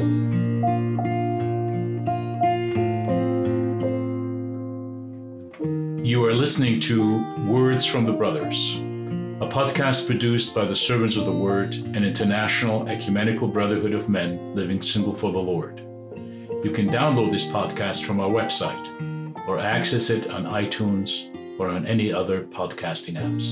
You are listening to Words from the Brothers, a podcast produced by the Servants of the Word, an international ecumenical brotherhood of men living single for the Lord. You can download this podcast from our website or access it on iTunes or on any other podcasting apps.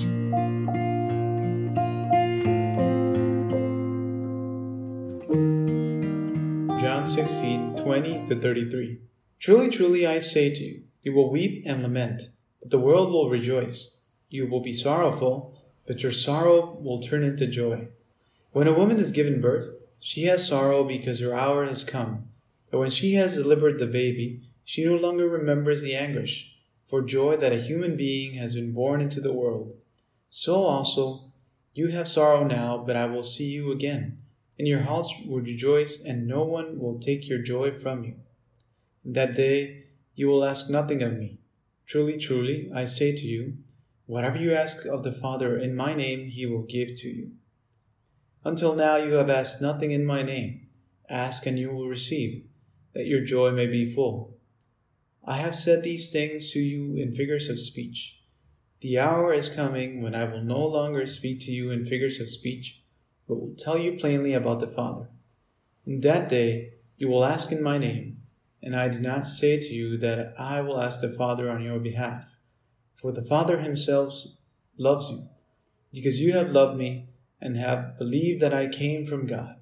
John 16:20-33. Truly, truly, I say to you, you will weep and lament, but the world will rejoice. You will be sorrowful, but your sorrow will turn into joy. When a woman is given birth, she has sorrow because her hour has come. But when she has delivered the baby, she no longer remembers the anguish, for joy that a human being has been born into the world. So also, you have sorrow now, but I will see you again, and your house will rejoice, and no one will take your joy from you. In that day, you will ask nothing of me. Truly, truly, I say to you, whatever you ask of the Father in my name, he will give to you. Until now you have asked nothing in my name. Ask and you will receive, that your joy may be full. I have said these things to you in figures of speech. The hour is coming when I will no longer speak to you in figures of speech, but will tell you plainly about the Father. In that day you will ask in my name, and I do not say to you that I will ask the Father on your behalf, for the Father himself loves you, because you have loved me and have believed that I came from God.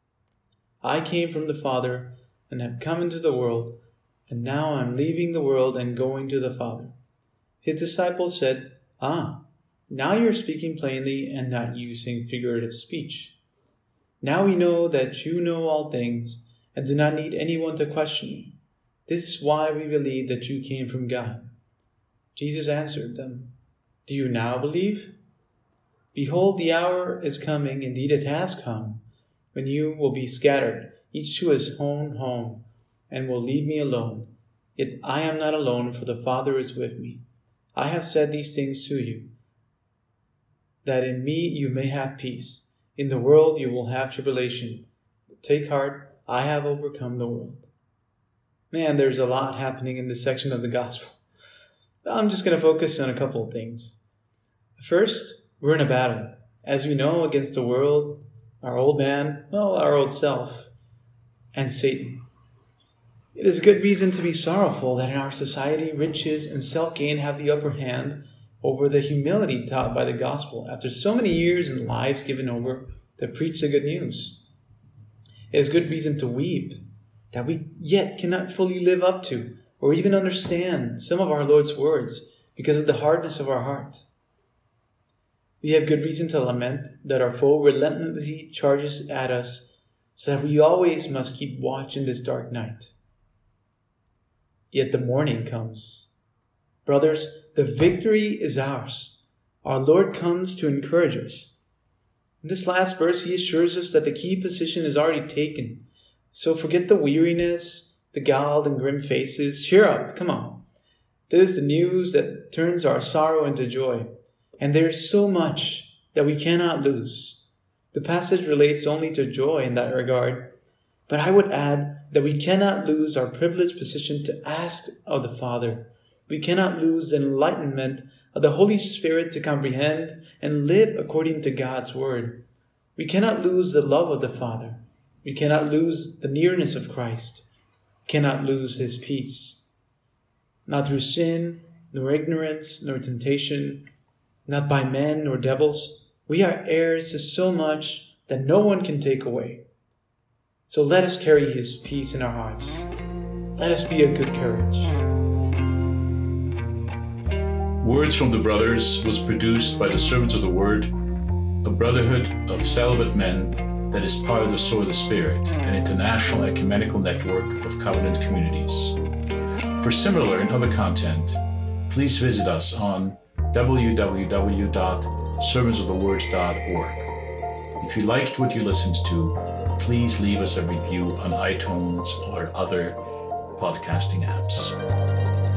I came from the Father and have come into the world, and now I am leaving the world and going to the Father. His disciples said, now you are speaking plainly and not using figurative speech. Now we know that you know all things and do not need anyone to question you. This is why we believe that you came from God. Jesus answered them, Do you now believe? Behold, the hour is coming, indeed it has come, when you will be scattered, each to his own home, and will leave me alone. Yet I am not alone, for the Father is with me. I have said these things to you, that in me you may have peace. In the world you will have tribulation. But take heart, I have overcome the world. Man, there's a lot happening in this section of the gospel. I'm just going to focus on a couple of things. First, we're in a battle, as we know, against the world, our old man, our old self, and Satan. It is a good reason to be sorrowful that in our society, riches and self-gain have the upper hand over the humility taught by the gospel after so many years and lives given over to preach the good news. It is good reason to weep that we yet cannot fully live up to or even understand some of our Lord's words because of the hardness of our heart. We have good reason to lament that our foe relentlessly charges at us so that we always must keep watch in this dark night. Yet the morning comes. Brothers, the victory is ours. Our Lord comes to encourage us. In this last verse, he assures us that the key position is already taken. So forget the weariness, the galled and grim faces. Cheer up, come on. This is the news that turns our sorrow into joy. And there is so much that we cannot lose. The passage relates only to joy in that regard. But I would add that we cannot lose our privileged position to ask of the Father. We cannot lose the enlightenment of the Holy Spirit to comprehend and live according to God's Word. We cannot lose the love of the Father. We cannot lose the nearness of Christ. We cannot lose his peace. Not through sin, nor ignorance, nor temptation, not by men nor devils. We are heirs to so much that no one can take away. So let us carry his peace in our hearts. Let us be of good courage. Words from the Brothers was produced by the Servants of the Word, a brotherhood of celibate men that is part of the Sword of the Spirit, an international ecumenical network of covenant communities. For similar and other content, please visit us on www.servantsofthewords.org. If you liked what you listened to, please leave us a review on iTunes or other podcasting apps.